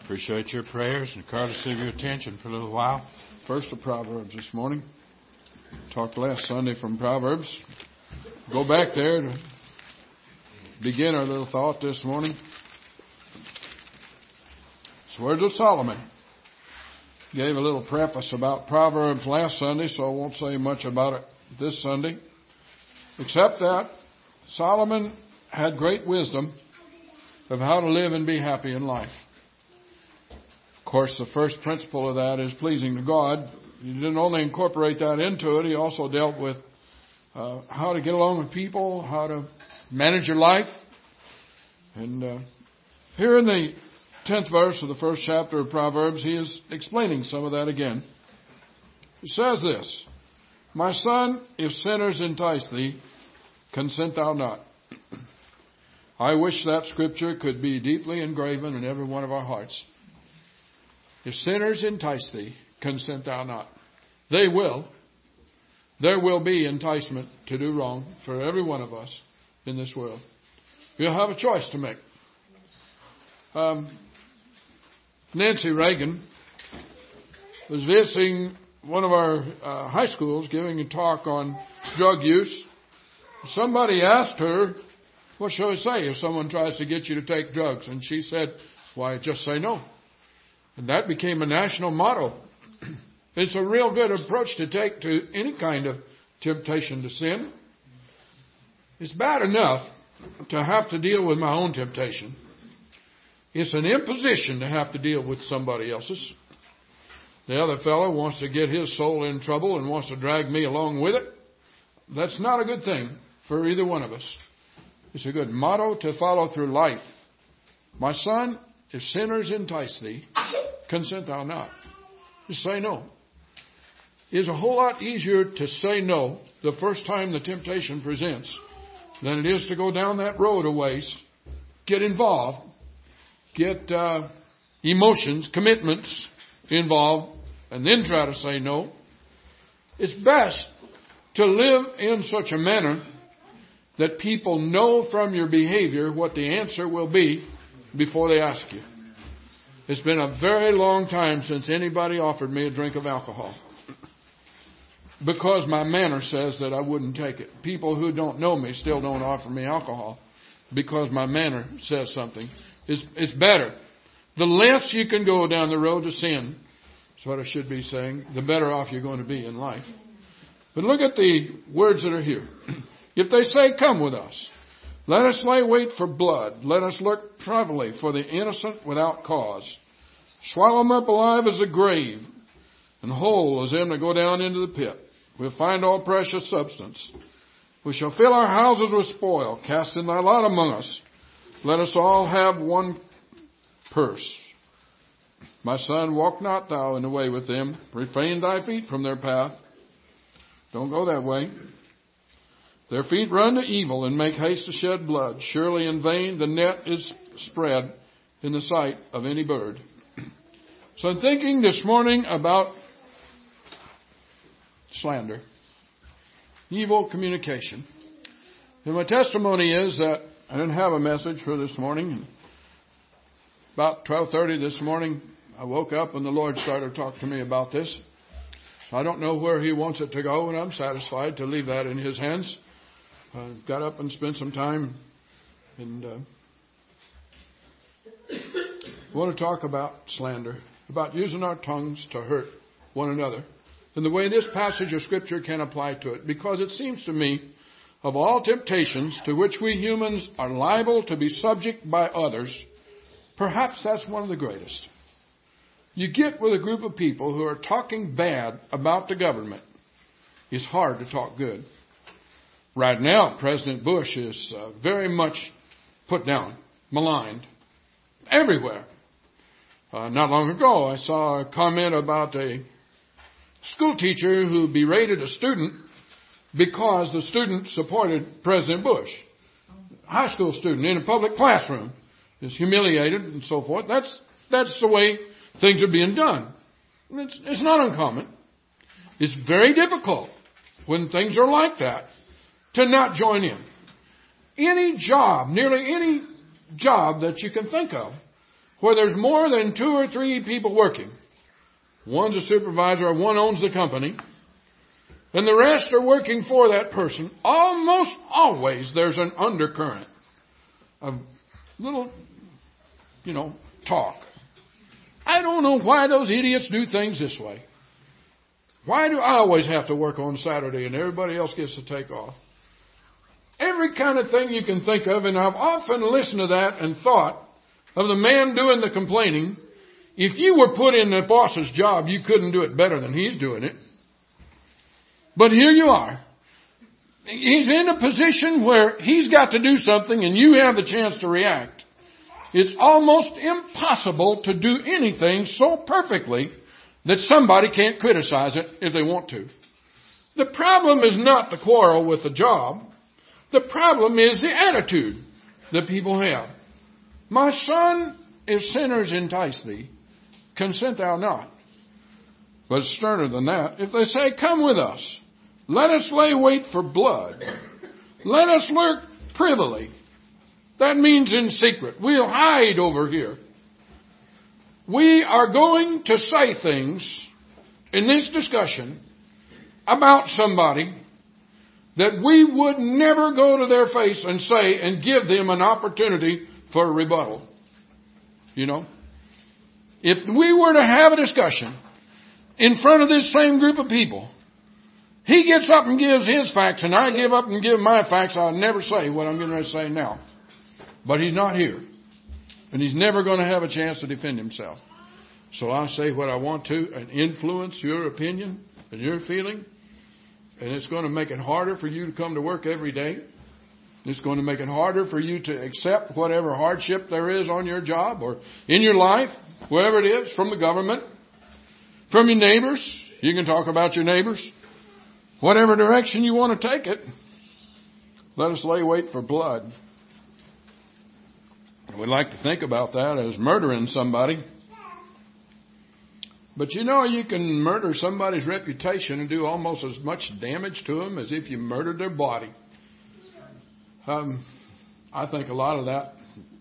Appreciate your prayers and courtesy of your attention for a little while. First of Proverbs this morning. Talked last Sunday from Proverbs. Go back there to begin our little thought this morning. It's words of Solomon. Gave a little preface about Proverbs last Sunday, so I won't say much about it this Sunday. Except that Solomon had great wisdom of how to live and be happy in life. Of course, the first principle of that is pleasing to God. He didn't only incorporate that into it, he also dealt with how to get along with people, how to manage your life. And here in the 10th verse of the first chapter of Proverbs, he is explaining some of that again. He says this, "My son, if sinners entice thee, consent thou not." I wish that scripture could be deeply engraven in every one of our hearts. If sinners entice thee, consent thou not. They will. There will be enticement to do wrong for every one of us in this world. You'll have a choice to make. Nancy Reagan was visiting one of our high schools, giving a talk on drug use. Somebody asked her, what shall we say if someone tries to get you to take drugs? And she said, why, just say no. And that became a national motto. It's a real good approach to take to any kind of temptation to sin. It's bad enough to have to deal with my own temptation. It's an imposition to have to deal with somebody else's. The other fellow wants to get his soul in trouble and wants to drag me along with it. That's not a good thing for either one of us. It's a good motto to follow through life. My son, if sinners entice thee, consent thou not. Just say no. It's a whole lot easier to say no the first time the temptation presents than it is to go down that road a ways, get involved, get emotions, commitments involved, and then try to say no. It's best to live in such a manner that people know from your behavior what the answer will be before they ask you. It's been a very long time since anybody offered me a drink of alcohol because my manner says that I wouldn't take it. People who don't know me still don't offer me alcohol because my manner says something. It's better. The less you can go down the road to sin, that's what I should be saying, the better off you're going to be in life. But look at the words that are here. If they say, come with us, let us lay wait for blood. Let us look privily for the innocent without cause. Swallow them up alive as a grave, and whole as them that go down into the pit. We'll find all precious substance. We shall fill our houses with spoil. Cast in thy lot among us. Let us all have one purse. My son, walk not thou in the way with them. Refrain thy feet from their path. Don't go that way. Their feet run to evil and make haste to shed blood. Surely in vain the net is spread in the sight of any bird. So I'm thinking this morning about slander, evil communication. And my testimony is that I didn't have a message for this morning. About 12:30 this morning, I woke up and the Lord started talking to me about this. I don't know where He wants it to go, and I'm satisfied to leave that in His hands. I got up and spent some time, and I want to talk about slander, about using our tongues to hurt one another, and the way this passage of Scripture can apply to it. Because it seems to me, of all temptations to which we humans are liable to be subject by others, perhaps that's one of the greatest. You get with a group of people who are talking bad about the government. It's hard to talk good. Right now, President Bush is very much put down, maligned, everywhere. Not long ago, I saw a comment about a school teacher who berated a student because the student supported President Bush. A high school student in a public classroom is humiliated and so forth. That's the way things are being done. It's not uncommon. It's very difficult when things are like that to not join in. Any job, nearly any job that you can think of, where there's more than 2 or 3 people working. One's a supervisor or one owns the company, and the rest are working for that person. Almost always there's an undercurrent of little, talk. I don't know why those idiots do things this way. Why do I always have to work on Saturday and everybody else gets to take off? Every kind of thing you can think of, and I've often listened to that and thought of the man doing the complaining. If you were put in the boss's job, you couldn't do it better than he's doing it. But here you are. He's in a position where he's got to do something and you have the chance to react. It's almost impossible to do anything so perfectly that somebody can't criticize it if they want to. The problem is not the quarrel with the job. The problem is the attitude that people have. My son, if sinners entice thee, consent thou not. But sterner than that, if they say, come with us, let us lay wait for blood, let us lurk privily. That means in secret. We'll hide over here. We are going to say things in this discussion about somebody that we would never go to their face and say and give them an opportunity for a rebuttal. If we were to have a discussion in front of this same group of people, he gets up and gives his facts and I give up and give my facts, I'll never say what I'm going to say now. But he's not here. And he's never going to have a chance to defend himself. So I say what I want to and influence your opinion and your feeling. And it's going to make it harder for you to come to work every day. It's going to make it harder for you to accept whatever hardship there is on your job or in your life, wherever it is, from the government, from your neighbors. You can talk about your neighbors. Whatever direction you want to take it, let us lay wait for blood. We like to think about that as murdering somebody. But you can murder somebody's reputation and do almost as much damage to them as if you murdered their body. I think a lot of that,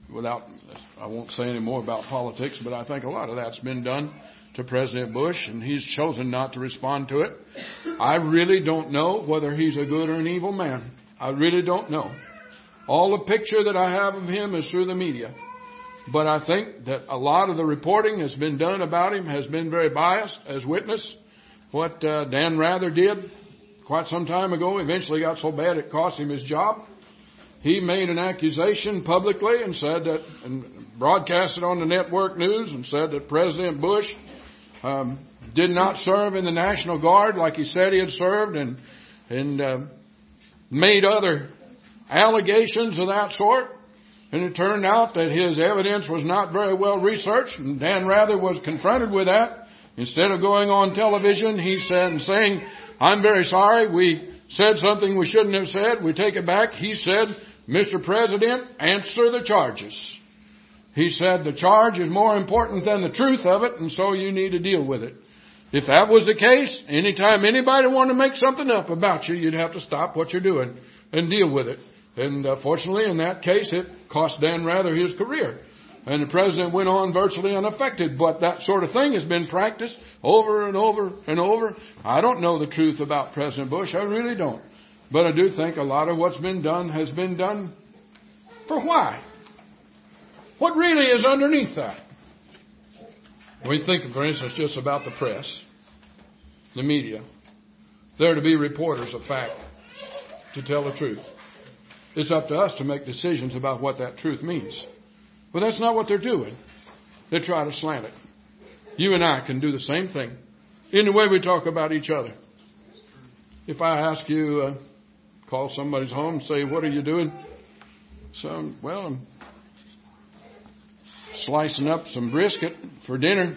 I won't say any more about politics, but I think a lot of that's been done to President Bush, and he's chosen not to respond to it. I really don't know whether he's a good or an evil man. I really don't know. All the picture that I have of him is through the media. But I think that a lot of the reporting has been done about him has been very biased, as witness what Dan Rather did quite some time ago. Eventually got so bad it cost him his job. He made an accusation publicly and said that, and broadcast it on the network news and said that President Bush did not serve in the National Guard like he said he had served, and made other allegations of that sort. And it turned out that his evidence was not very well researched, and Dan Rather was confronted with that. Instead of going on television, he said and saying, I'm very sorry, we said something we shouldn't have said, we take it back. He said, Mr. President, answer the charges. He said the charge is more important than the truth of it, and so you need to deal with it. If that was the case, anytime anybody wanted to make something up about you, you'd have to stop what you're doing and deal with it. And fortunately, in that case, it cost Dan Rather his career. And the president went on virtually unaffected. But that sort of thing has been practiced over and over and over. I don't know the truth about President Bush. I really don't. But I do think a lot of what's been done has been done for why? What really is underneath that? We think, for instance, just about the press, the media. They're to be reporters of fact, to tell the truth. It's up to us to make decisions about what that truth means. But that's not what they're doing. They try to slant it. You and I can do the same thing in the way we talk about each other. If I ask you, call somebody's home and say, what are you doing? So, well, I'm slicing up some brisket for dinner.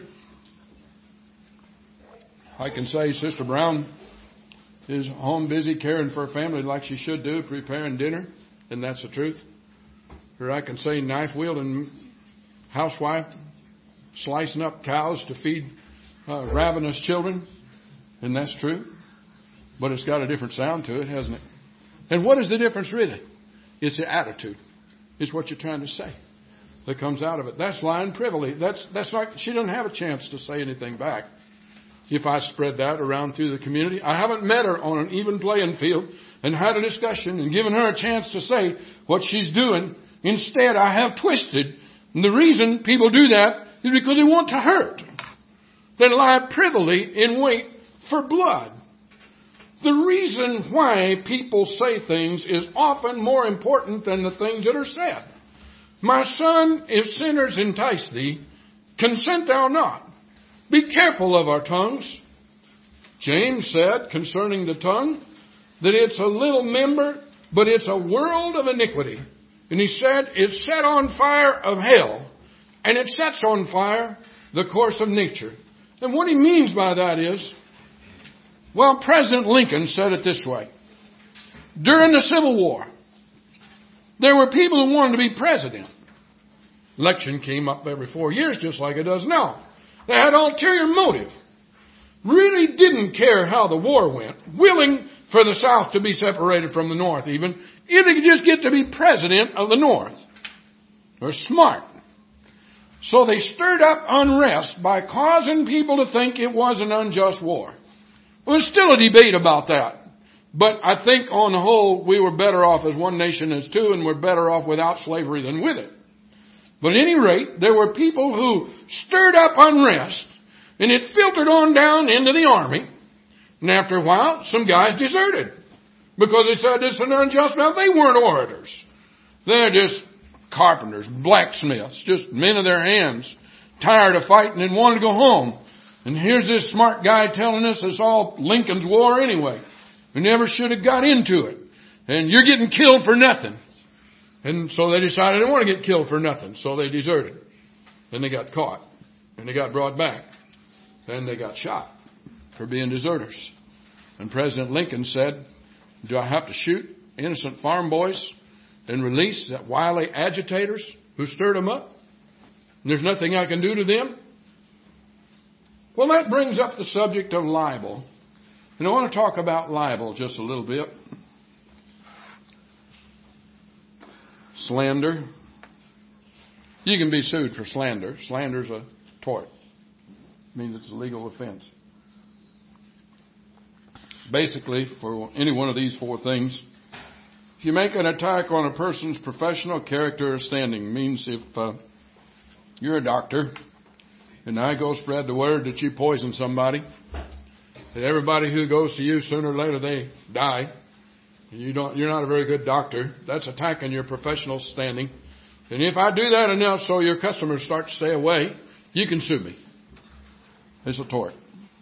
I can say Sister Brown is home busy caring for her family like she should do, preparing dinner, and that's the truth. Or I can say knife-wielding housewife slicing up cows to feed ravenous children, and that's true. But it's got a different sound to it, hasn't it? And what is the difference really? It's the attitude. It's what you're trying to say. that comes out of it. That's lying privily. That's like she doesn't have a chance to say anything back. If I spread that around through the community, I haven't met her on an even playing field and had a discussion and given her a chance to say what she's doing. Instead, I have twisted. And the reason people do that is because they want to hurt. They lie privily in wait for blood. The reason why people say things is often more important than the things that are said. My son, if sinners entice thee, consent thou not. Be careful of our tongues. James said concerning the tongue that it's a little member, but it's a world of iniquity. And he said it's set on fire of hell, and it sets on fire the course of nature. And what he means by that is, well, President Lincoln said it this way. During the Civil War, there were people who wanted to be president. Election came up every 4 years, just like it does now. They had ulterior motive. Really didn't care how the war went. Willing for the South to be separated from the North even, if they could just get to be president of the North. They're smart. So they stirred up unrest by causing people to think it was an unjust war. Well, there's still a debate about that. But I think on the whole, we were better off as one nation as two, and we're better off without slavery than with it. But at any rate, there were people who stirred up unrest, and it filtered on down into the army. And after a while, some guys deserted because they said this is an unjust war. They weren't orators. They're just carpenters, blacksmiths, just men of their hands, tired of fighting and wanted to go home. And here's this smart guy telling us it's all Lincoln's war anyway. We never should have got into it. And you're getting killed for nothing. And so they decided they didn't want to get killed for nothing. So they deserted. Then they got caught. And they got brought back. Then they got shot for being deserters. And President Lincoln said, do I have to shoot innocent farm boys and release that wily agitators who stirred them up? And there's nothing I can do to them? Well, that brings up the subject of libel. And I want to talk about libel just a little bit. Slander. You can be sued for slander. Slander's a tort. It means it's a legal offense. Basically, for any one of these four things, if you make an attack on a person's professional character or standing, means if you're a doctor and I go spread the word that you poisoned somebody, that everybody who goes to you sooner or later they die. You're not a very good doctor. That's attacking your professional standing. And if I do that enough so your customers start to stay away, you can sue me. It's a tort.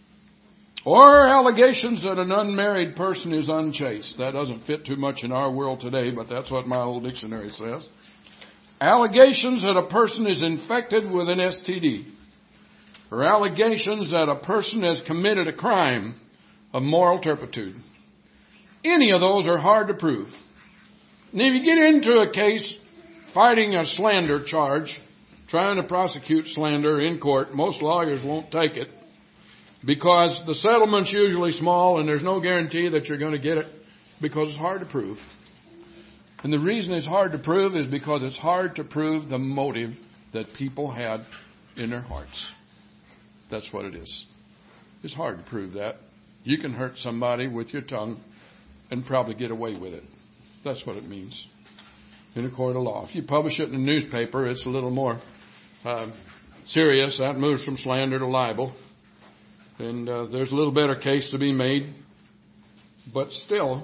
Or allegations that an unmarried person is unchaste. That doesn't fit too much in our world today, but that's what my old dictionary says. Allegations that a person is infected with an STD. Or allegations that a person has committed a crime of moral turpitude. Any of those are hard to prove. And if you get into a case fighting a slander charge, trying to prosecute slander in court, most lawyers won't take it because the settlement's usually small and there's no guarantee that you're going to get it because it's hard to prove. And the reason it's hard to prove is because it's hard to prove the motive that people had in their hearts. That's what it is. It's hard to prove that. You can hurt somebody with your tongue and probably get away with it. That's what it means in a court of law. If you publish it in a newspaper, it's a little more serious. That moves from slander to libel. And there's a little better case to be made. But still,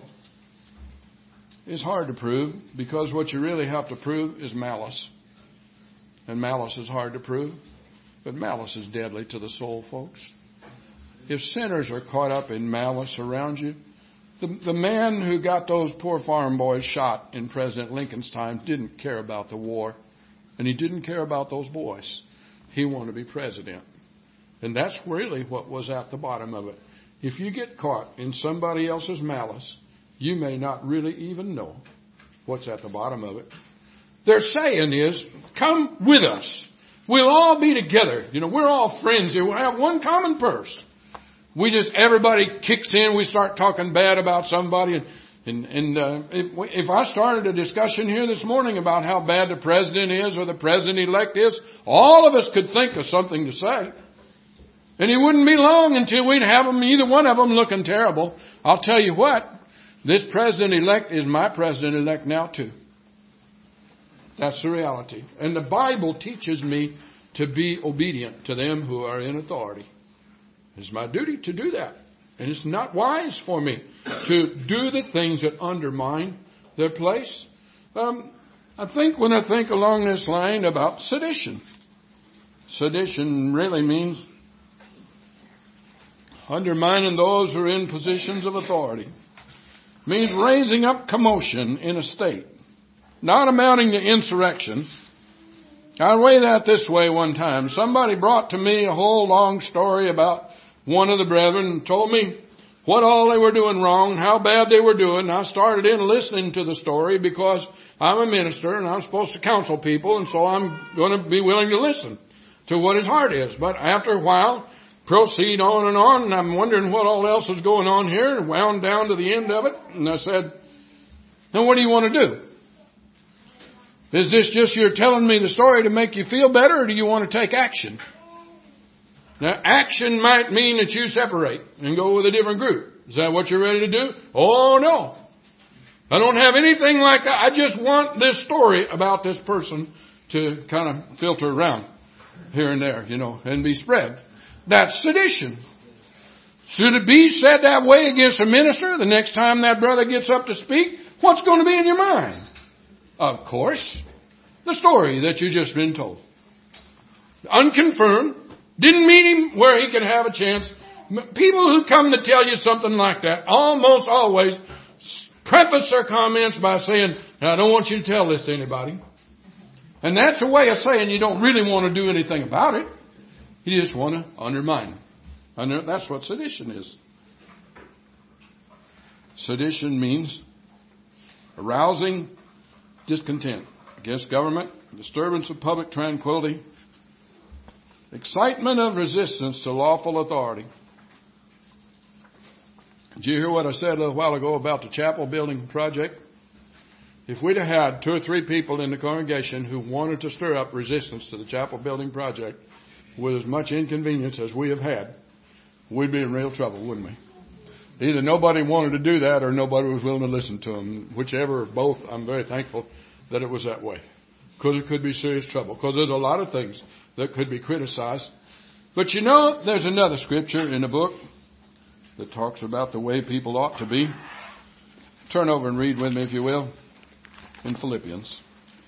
it's hard to prove because what you really have to prove is malice. And malice is hard to prove. But malice is deadly to the soul, folks. If sinners are caught up in malice around you, the man who got those poor farm boys shot in President Lincoln's time didn't care about the war. And he didn't care about those boys. He wanted to be president. And that's really what was at the bottom of it. If you get caught in somebody else's malice, you may not really even know what's at the bottom of it. Their saying is, come with us. We'll all be together. You know, we're all friends here. We'll have one common purse. Everybody kicks in. We start talking bad about somebody. If I started a discussion here this morning about how bad the president is or the president-elect is, all of us could think of something to say. And it wouldn't be long until we'd have them, either one of them, looking terrible. I'll tell you what, this president-elect is my president-elect now too. That's the reality. And the Bible teaches me to be obedient to them who are in authority. It's my duty to do that. And it's not wise for me to do the things that undermine their place. I think along this line about sedition. Sedition really means undermining those who are in positions of authority. It means raising up commotion in a state, not amounting to insurrection. I weigh that this way one time. Somebody brought to me a whole long story about one of the brethren and told me what all they were doing wrong, how bad they were doing. I started in listening to the story because I'm a minister and I'm supposed to counsel people, and so I'm going to be willing to listen to what his heart is. But after a while, proceed on, and I'm wondering what all else is going on here, and wound down to the end of it. And I said, now what do you want to do? Is this just you're telling me the story to make you feel better, or do you want to take action? Now, action might mean that you separate and go with a different group. Is that what you're ready to do? Oh, no. I don't have anything like that. I just want this story about this person to kind of filter around here and there, and be spread. That's sedition. Should it be said that way against a minister the next time that brother gets up to speak? What's going to be in your mind? Of course, the story that you just been told. Unconfirmed. Didn't meet him where he could have a chance. People who come to tell you something like that almost always preface their comments by saying, I don't want you to tell this to anybody. And that's a way of saying you don't really want to do anything about it. You just want to undermine. And that's what sedition is. Sedition means arousing discontent against government, disturbance of public tranquility, excitement of resistance to lawful authority. Did you hear what I said a little while ago about the chapel building project? If we'd have had 2 or 3 people in the congregation who wanted to stir up resistance to the chapel building project with as much inconvenience as we have had, we'd be in real trouble, wouldn't we? Either nobody wanted to do that or nobody was willing to listen to them. Whichever or both, I'm very thankful that it was that way. Because it could be serious trouble. Because there's a lot of things that could be criticized. But there's another scripture in the book that talks about the way people ought to be. Turn over and read with me, if you will, in Philippians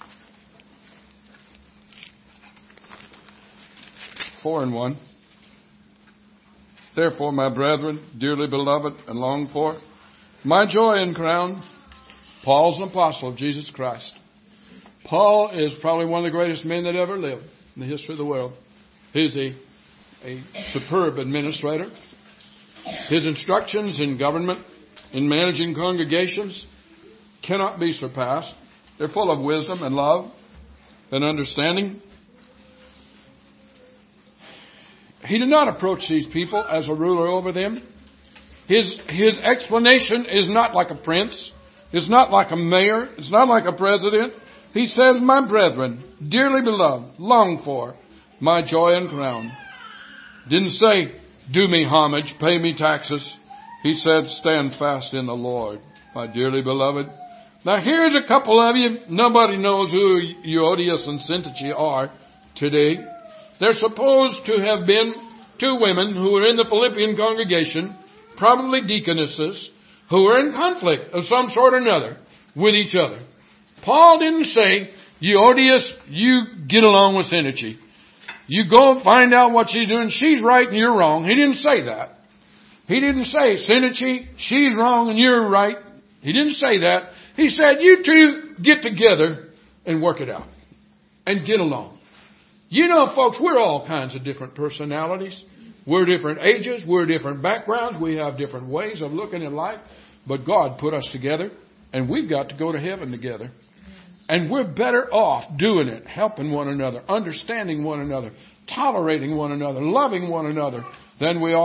4:1. Therefore, my brethren, dearly beloved and longed for, my joy and crown, Paul's an apostle of Jesus Christ. Paul is probably one of the greatest men that ever lived in the history of the world. He's a superb administrator. His instructions in government, in managing congregations, cannot be surpassed. They're full of wisdom and love and understanding. He did not approach these people as a ruler over them. His explanation is not like a prince. It's not like a mayor. It's not like a president. He says, my brethren, dearly beloved, longed for, my joy and crown. Didn't say, do me homage, pay me taxes. He said, stand fast in the Lord, my dearly beloved. Now here's a couple of you. Nobody knows who Euodias and Syntyche are today. They're supposed to have been 2 women who were in the Philippian congregation, probably deaconesses, who were in conflict of some sort or another with each other. Paul didn't say, Euodias, you get along with Syntyche. You go and find out what she's doing. She's right and you're wrong. He didn't say that. He didn't say, Syntyche, she's wrong and you're right. He didn't say that. He said, you 2 get together and work it out and get along. Folks, we're all kinds of different personalities. We're different ages. We're different backgrounds. We have different ways of looking at life. But God put us together, and we've got to go to heaven together. And we're better off doing it, helping one another, understanding one another, tolerating one another, loving one another, than we are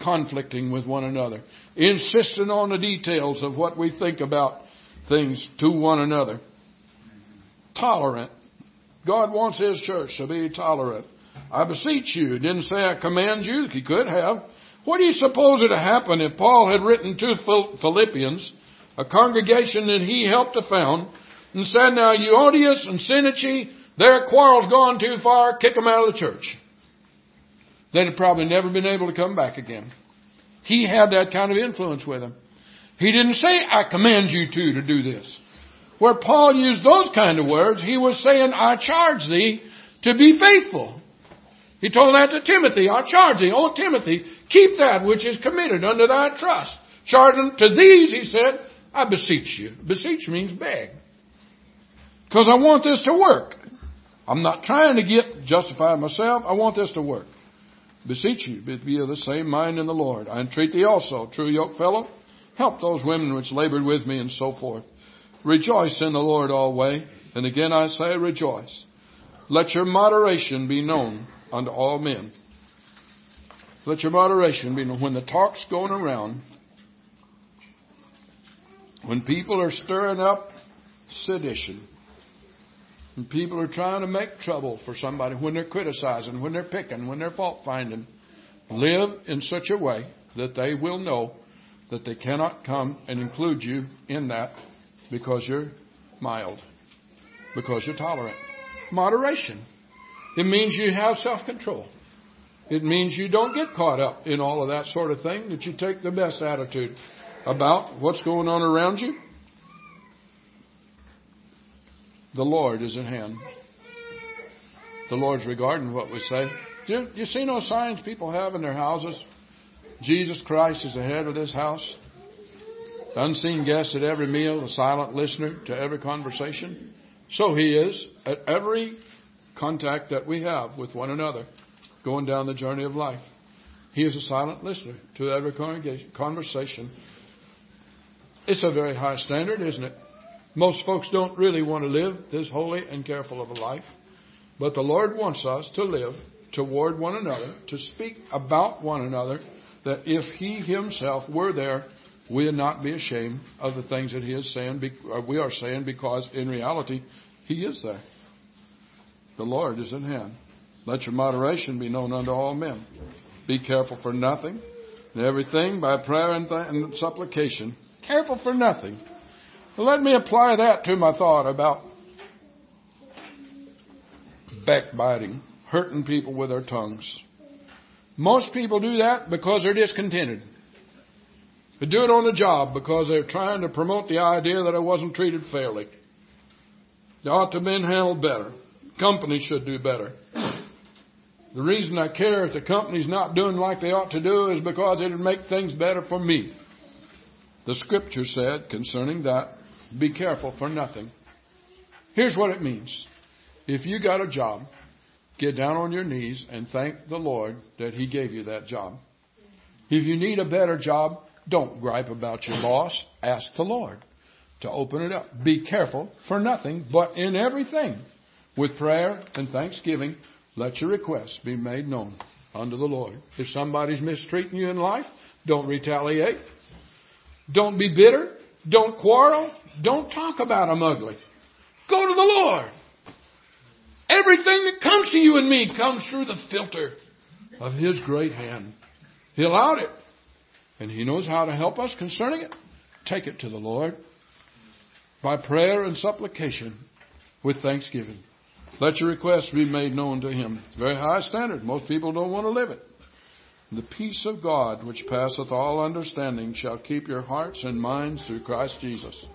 conflicting with one another, insisting on the details of what we think about things to one another. Tolerant. God wants His church to be tolerant. I beseech you. He didn't say I command you. He could have. What do you suppose would have happened if Paul had written to Philippians, a congregation that he helped to found, and said, now Euodias and Syntyche, their quarrel's gone too far, kick them out of the church? They'd have probably never been able to come back again. He had that kind of influence with him. He didn't say, I command you to do this. Where Paul used those kind of words, he was saying, I charge thee to be faithful. He told that to Timothy. I charge thee, O Timothy, keep that which is committed unto thy trust. Charging to these, he said, I beseech you. Beseech means beg. Because I want this to work. I'm not trying to justify myself. I want this to work. Beseech you, be of the same mind in the Lord. I entreat thee also, true yokefellow, help those women which labored with me, and so forth. Rejoice in the Lord always. And again I say, rejoice. Let your moderation be known unto all men. Let your moderation be known. When the talk's going around, when people are stirring up sedition, when people are trying to make trouble for somebody, when they're criticizing, when they're picking, when they're fault finding, live in such a way that they will know that they cannot come and include you in that because you're mild, because you're tolerant. Moderation. It means you have self-control. It means you don't get caught up in all of that sort of thing, that you take the best attitude about what's going on around you. The Lord is at hand. The Lord's regarding what we say. Do you see no signs people have in their houses? Jesus Christ is the head of this house. The unseen guest at every meal, the silent listener to every conversation. So He is at every contact that we have with one another going down the journey of life. He is a silent listener to every conversation. It's a very high standard, isn't it? Most folks don't really want to live this holy and careful of a life. But the Lord wants us to live toward one another, to speak about one another, that if He Himself were there, we would not be ashamed of the things that He is saying, we are saying, because in reality, He is there. The Lord is in hand. Let your moderation be known unto all men. Be careful for nothing, and everything by prayer and supplication. Careful for nothing. Well, let me apply that to my thought about backbiting, hurting people with their tongues. Most people do that because they're discontented. They do it on the job because they're trying to promote the idea that I wasn't treated fairly. They ought to have been handled better. Company should do better. The reason I care if the company's not doing like they ought to do is because it would make things better for me. The Scripture said concerning that, be careful for nothing. Here's what it means. If you got a job, get down on your knees and thank the Lord that He gave you that job. If you need a better job, don't gripe about your boss. Ask the Lord to open it up. Be careful for nothing, but in everything, with prayer and thanksgiving, let your requests be made known unto the Lord. If somebody's mistreating you in life, don't retaliate. Don't be bitter. Don't quarrel. Don't talk about them ugly. Go to the Lord. Everything that comes to you and me comes through the filter of His great hand. He allowed it. And He knows how to help us concerning it. Take it to the Lord by prayer and supplication with thanksgiving. Let your requests be made known to Him. Very high standard. Most people don't want to live it. The peace of God, which passeth all understanding, shall keep your hearts and minds through Christ Jesus.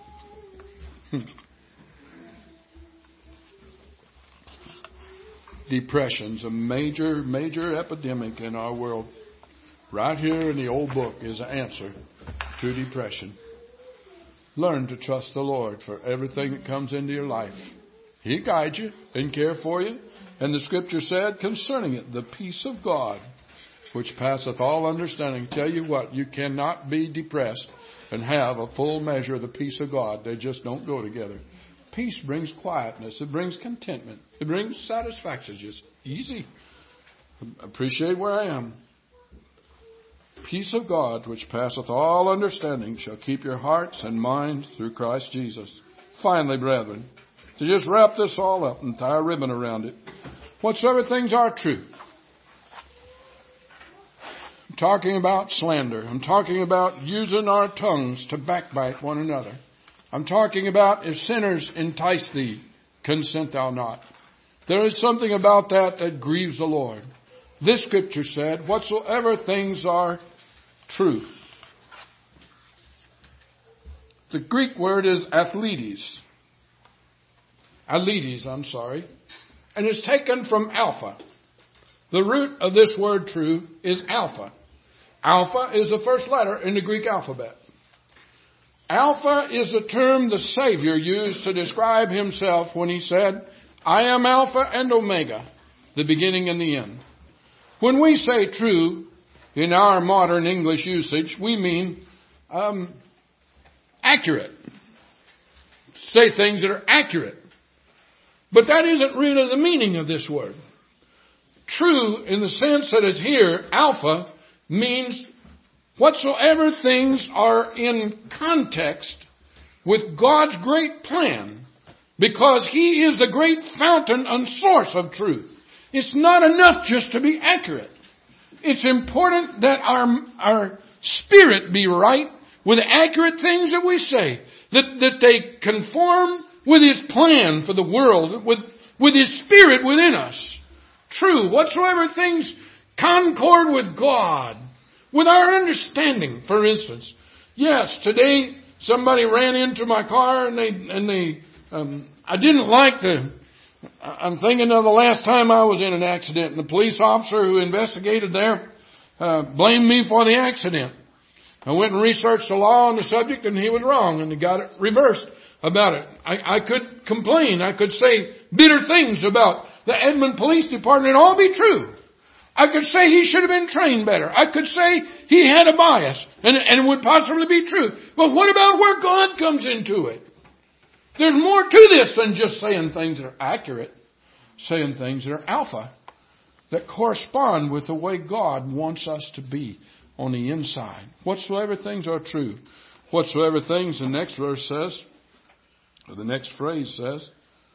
Depression's a major epidemic in our world. Right here in the old book is an answer to depression. Learn to trust the Lord for everything that comes into your life. He guides you and care for you. And the Scripture said concerning it, the peace of God, which passeth all understanding. Tell you what, you cannot be depressed and have a full measure of the peace of God. They just don't go together. Peace brings quietness. It brings contentment. It brings satisfaction. It's just easy. Appreciate where I am. peace of God, which passeth all understanding, shall keep your hearts and minds through Christ Jesus. Finally, brethren, to just wrap this all up and tie a ribbon around it, whatsoever things are true. I'm talking about slander. I'm talking about using our tongues to backbite one another. I'm talking about if sinners entice thee, consent thou not. There is something about that grieves the Lord. This scripture said, whatsoever things are true. The Greek word is athletes. And it's taken from alpha. The root of this word true is alpha. Alpha is the first letter in the Greek alphabet. Alpha is the term the Savior used to describe himself when he said, I am Alpha and Omega, the beginning and the end. When we say true, in our modern English usage, we mean accurate. Say things that are accurate. But that isn't really the meaning of this word. True, in the sense that it's here, alpha, means whatsoever things are in context with God's great plan, because He is the great fountain and source of truth. It's not enough just to be accurate. It's important that our spirit be right with the accurate things that we say, that they conform with His plan for the world, with His Spirit within us. True, whatsoever things concord with God, with our understanding, for instance. Yes, today somebody ran into my car and I didn't like I'm thinking of the last time I was in an accident, and the police officer who investigated there blamed me for the accident. I went and researched the law on the subject, and he was wrong, and he got it reversed about it. I could complain. I could say bitter things about the Edmond Police Department. It'd all be true. I could say he should have been trained better. I could say he had a bias, and it would possibly be true. But what about where God comes into it? There's more to this than just saying things that are accurate, saying things that are alpha, that correspond with the way God wants us to be on the inside. Whatsoever things are true. Whatsoever things, the next verse says, or the next phrase says,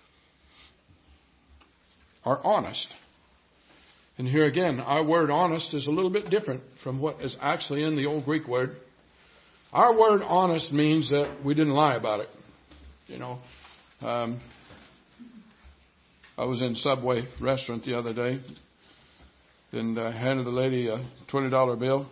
are honest. And here again, our word honest is a little bit different from what is actually in the old Greek word. Our word honest means that we didn't lie about it. You know, I was in Subway restaurant the other day, and I handed the lady a $20 bill.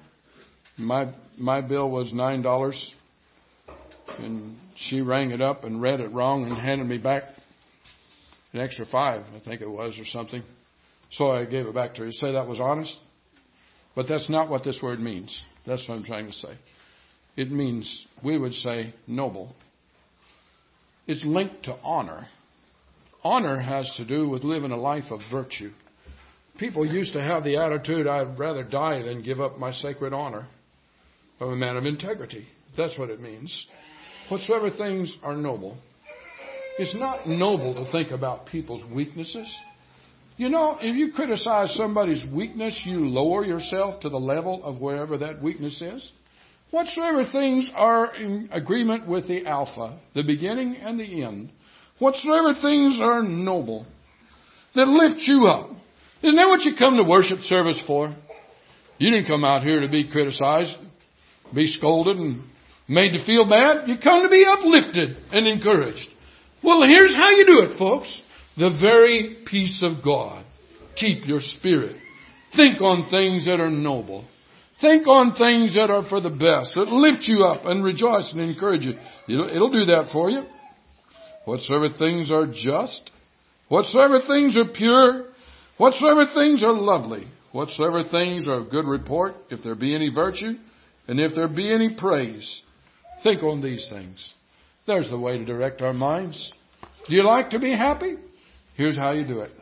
My bill was $9, and she rang it up and read it wrong and handed me back an extra $5, I think it was, or something. So I gave it back to her. You say that was honest? But that's not what this word means. That's what I'm trying to say. It means, we would say, noble. It's linked to honor. Honor has to do with living a life of virtue. People used to have the attitude, I'd rather die than give up my sacred honor of a man of integrity. That's what it means. Whatsoever things are noble. It's not noble to think about people's weaknesses. You know, if you criticize somebody's weakness, you lower yourself to the level of wherever that weakness is. Whatsoever things are in agreement with the Alpha, the beginning and the end. Whatsoever things are noble, that lift you up. Isn't that what you come to worship service for? You didn't come out here to be criticized, be scolded and made to feel bad. You come to be uplifted and encouraged. Well, here's how you do it, folks. The very peace of God. Keep your spirit. Think on things that are noble. Think on things that are for the best, that lift you up and rejoice and encourage you. It'll do that for you. Whatsoever things are just, whatsoever things are pure, whatsoever things are lovely, whatsoever things are of good report, if there be any virtue, and if there be any praise, think on these things. There's the way to direct our minds. Do you like to be happy? Here's how you do it.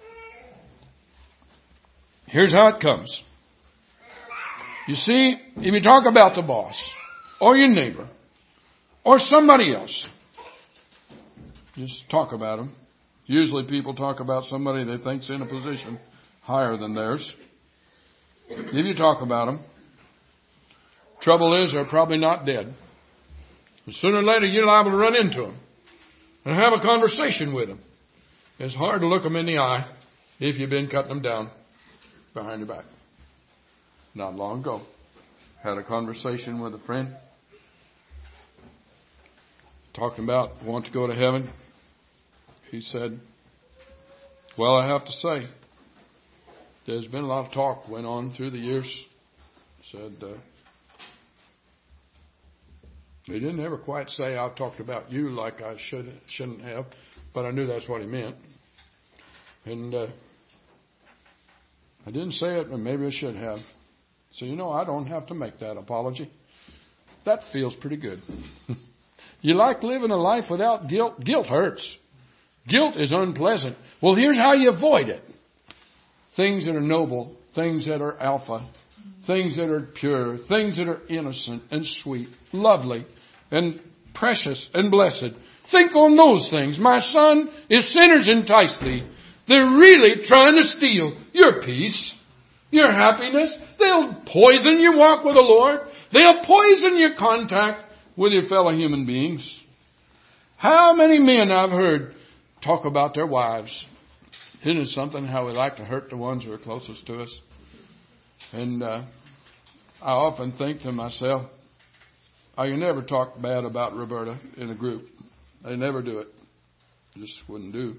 Here's how it comes. You see, if you talk about the boss, or your neighbor, or somebody else, just talk about them. Usually people talk about somebody they think's in a position higher than theirs. If you talk about them, Trouble is, they're probably not dead. And sooner or later, you're liable to run into them and have a conversation with them. It's hard to look them in the eye if you've been cutting them down behind your back. Not long ago, had a conversation with a friend, talking about want to go to heaven. He said, well, I have to say, there's been a lot of talk went on through the years. Said, he didn't ever quite say I talked about you like I shouldn't have, but I knew that's what he meant. And I didn't say it, but maybe I should have. So, I don't have to make that apology. That feels pretty good. You like living a life without guilt? Guilt hurts. Guilt is unpleasant. Well, here's how you avoid it. Things that are noble, things that are alpha, things that are pure, things that are innocent and sweet, lovely and precious and blessed. Think on those things. My son, if sinners entice thee, they're really trying to steal your peace, your happiness. They'll poison your walk with the Lord. They'll poison your contact with your fellow human beings. How many men I've heard talk about their wives. Isn't it something how we like to hurt the ones who are closest to us? And I often think to myself, I can never talk bad about Roberta in a group. I never do it. Just wouldn't do.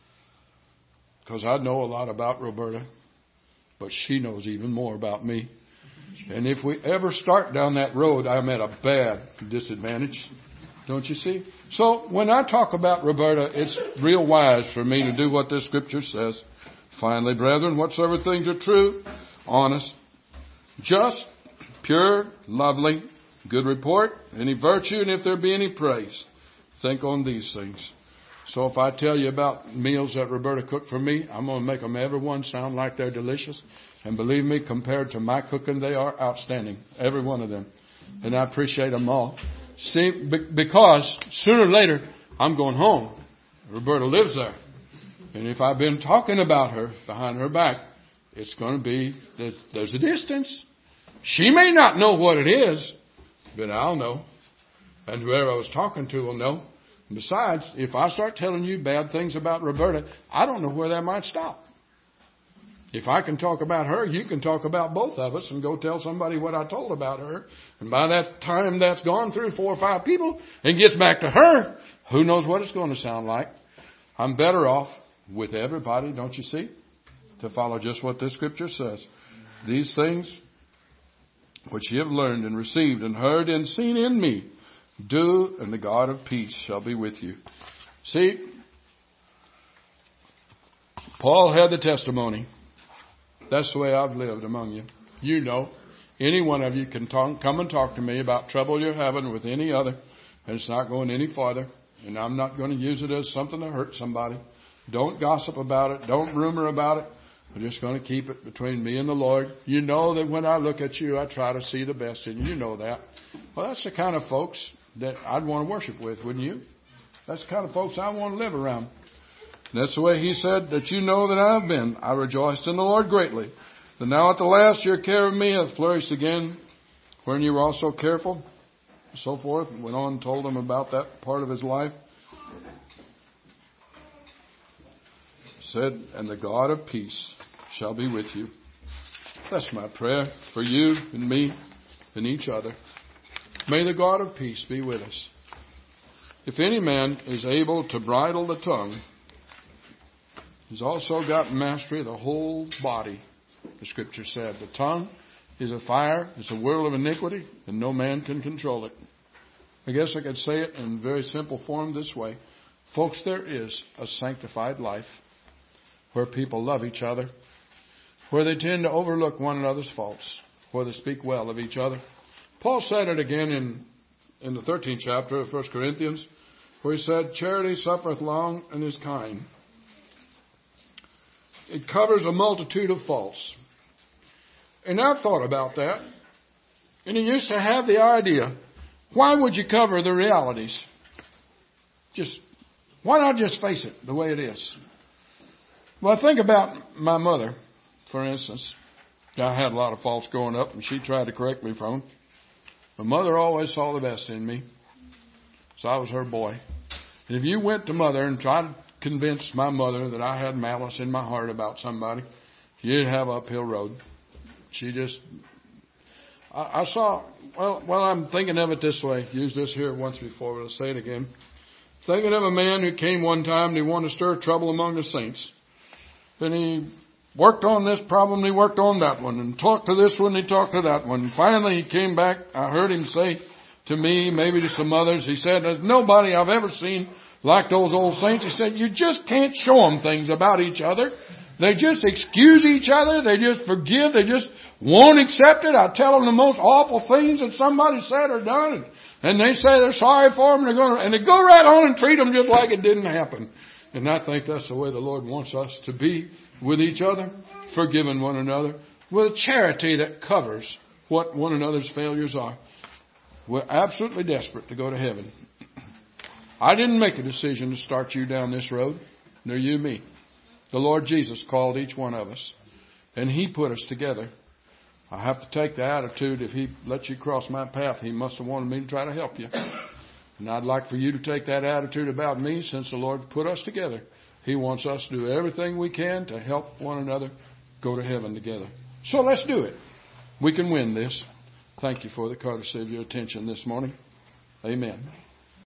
Because I know a lot about Roberta, but she knows even more about me. And if we ever start down that road, I'm at a bad disadvantage. Don't you see? So when I talk about Roberta, it's real wise for me to do what this scripture says. Finally, brethren, whatsoever things are true, honest, just, pure, lovely, good report, any virtue, and if there be any praise, think on these things. So if I tell you about meals that Roberta cooked for me, I'm going to make them every one sound like they're delicious. And believe me, compared to my cooking, they are outstanding. Every one of them. And I appreciate them all. See, because sooner or later, I'm going home. Roberta lives there. And if I've been talking about her behind her back, it's going to be, there's a distance. She may not know what it is, but I'll know. And whoever I was talking to will know. Besides, if I start telling you bad things about Roberta, I don't know where that might stop. If I can talk about her, you can talk about both of us and go tell somebody what I told about her. And by that time that's gone through 4 or 5 people and gets back to her, who knows what it's going to sound like. I'm better off with everybody, don't you see, to follow just what this scripture says. These things which ye have learned and received and heard and seen in me, do, and the God of peace shall be with you. See, Paul had the testimony. That's the way I've lived among you. You know, any one of you can come and talk to me about trouble you're having with any other, and it's not going any farther. And I'm not going to use it as something to hurt somebody. Don't gossip about it. Don't rumor about it. I'm just going to keep it between me and the Lord. You know that when I look at you, I try to see the best in you. You know that. Well, that's the kind of folks that I'd want to worship with, wouldn't you? That's the kind of folks I want to live around. And that's the way he said that you know that I have been. I rejoiced in the Lord greatly. That now at the last your care of me hath flourished again, wherein you were also careful, and so forth. And went on and told him about that part of his life. Said, and the God of peace shall be with you. That's my prayer for you and me and each other. May the God of peace be with us. If any man is able to bridle the tongue, he's also got mastery of the whole body, the scripture said. The tongue is a fire, it's a whirl of iniquity, and no man can control it. I guess I could say it in very simple form this way. Folks, there is a sanctified life where people love each other, where they tend to overlook one another's faults, where they speak well of each other. Paul said it again in the 13th chapter of 1 Corinthians, where he said, charity suffereth long and is kind. It covers a multitude of faults. And I've thought about that. And I used to have the idea, why would you cover the realities? Why not just face it the way it is? Well, I think about my mother, for instance. I had a lot of faults growing up, and she tried to correct me from them. My mother always saw the best in me, so I was her boy. And if you went to Mother and tried to convince my mother that I had malice in my heart about somebody, you'd have an uphill road. She just... I saw... Well, I'm thinking of it this way. Used this here once before, but I'll say it again. Thinking of a man who came one time and he wanted to stir trouble among the saints. Then he worked on this problem, and he worked on that one, and talked to this one, and he talked to that one. And finally he came back. I heard him say to me, maybe to some others, he said, there's nobody I've ever seen like those old saints. He said, you just can't show them things about each other. They just excuse each other. They just forgive. They just won't accept it. I tell them the most awful things that somebody said or done, and they say they're sorry for them, and they go right on and treat them just like it didn't happen. And I think that's the way the Lord wants us to be with each other, forgiving one another, with a charity that covers what one another's failures are. We're absolutely desperate to go to heaven. I didn't make a decision to start you down this road, nor you me. The Lord Jesus called each one of us, and He put us together. I have to take the attitude, if He lets you cross my path, He must have wanted me to try to help you. And I'd like for you to take that attitude about me, since the Lord put us together. He wants us to do everything we can to help one another go to heaven together. So let's do it. We can win this. Thank you for the courtesy of your attention this morning. Amen.